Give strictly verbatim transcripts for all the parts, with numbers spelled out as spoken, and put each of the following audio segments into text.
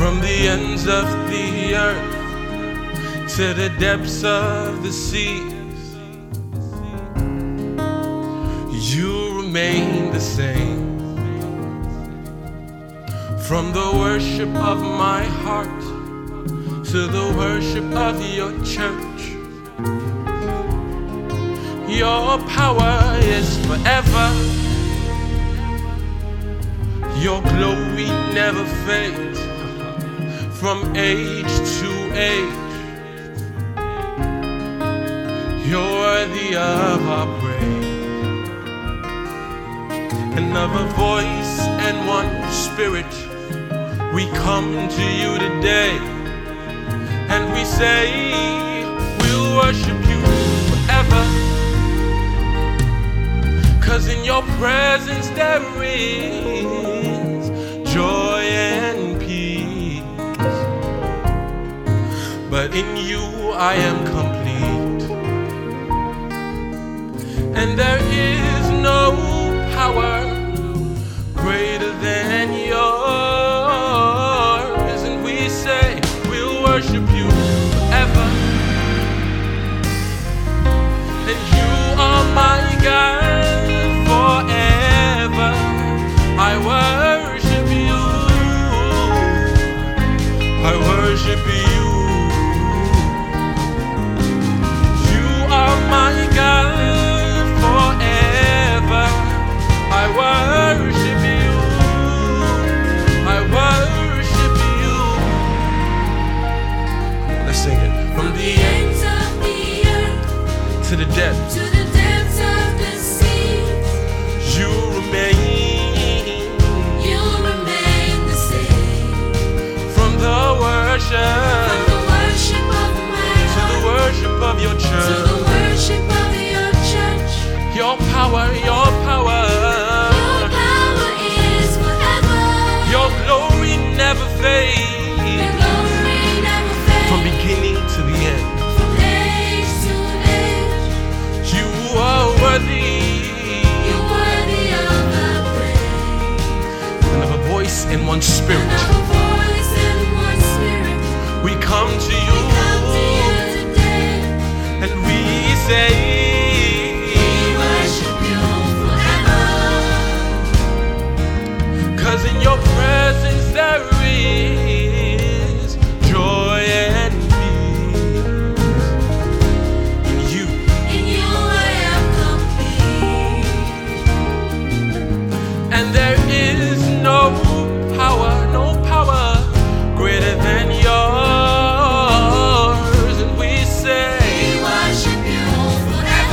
From the ends of the earth to the depths of the seas, you remain the same. From the worship of my heart to the worship of your church, your power is forever. Your glory never fades. From age to age, you're worthy of our praise. Another voice and one spirit, we come to you today, and we say we'll worship you forever. 'Cause in your presence there is joy and peace. But in you I am complete, and there is no power greater than yours. And we say we'll worship you forever. And you are my God forever. I worship you, I worship you. My God, forever, I worship you, I worship you. Let's sing it. From the ends of the earth to the depths, to the depths of the seas, you remain, you remain the same. From the worship, from the worship of my heart to the worship of your church, to the worship of your church, your power, your power, your power is forever. Your glory never fades. Your glory never fades. From beginning to the end, from age to age, you are worthy. You're worthy of our praise. Another voice in one spirit. Another voice in one spirit. We come to you. We come to you today, and we say we worship you forever. 'Cause in your presence there is joy and peace. In you, in you I am complete, and there is no power, no power greater than yours. And we say we worship you forever.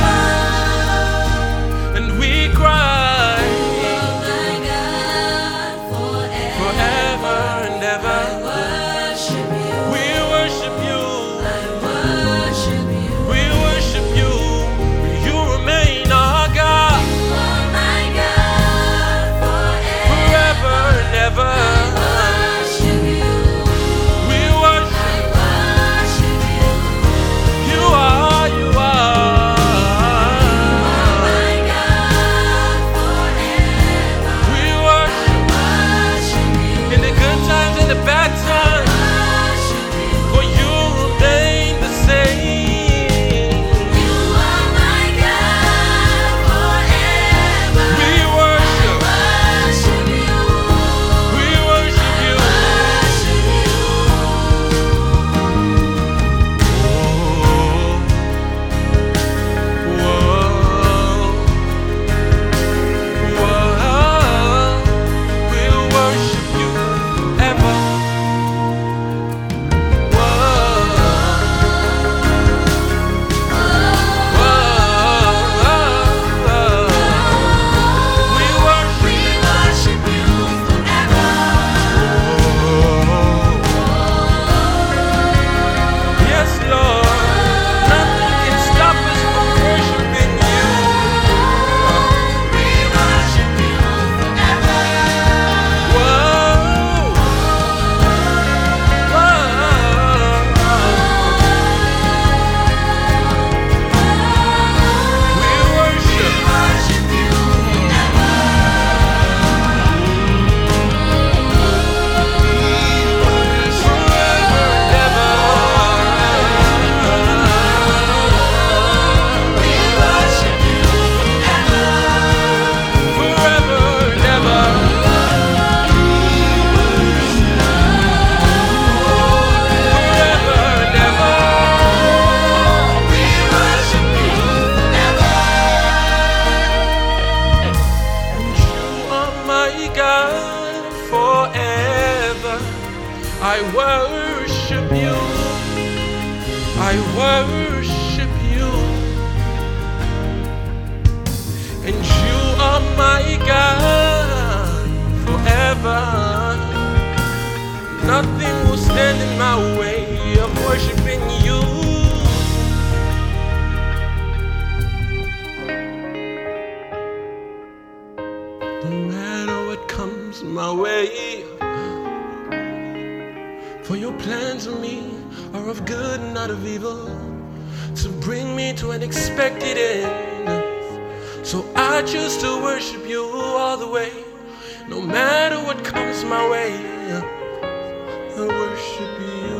forever. I worship you. I worship you. And you are my God forever. Nothing will stand in my way of worshiping you. No matter what comes my way, for your plans of me are of good, not of evil, to bring me to an expected end. So I choose to worship you all the way. No matter what comes my way, I worship you.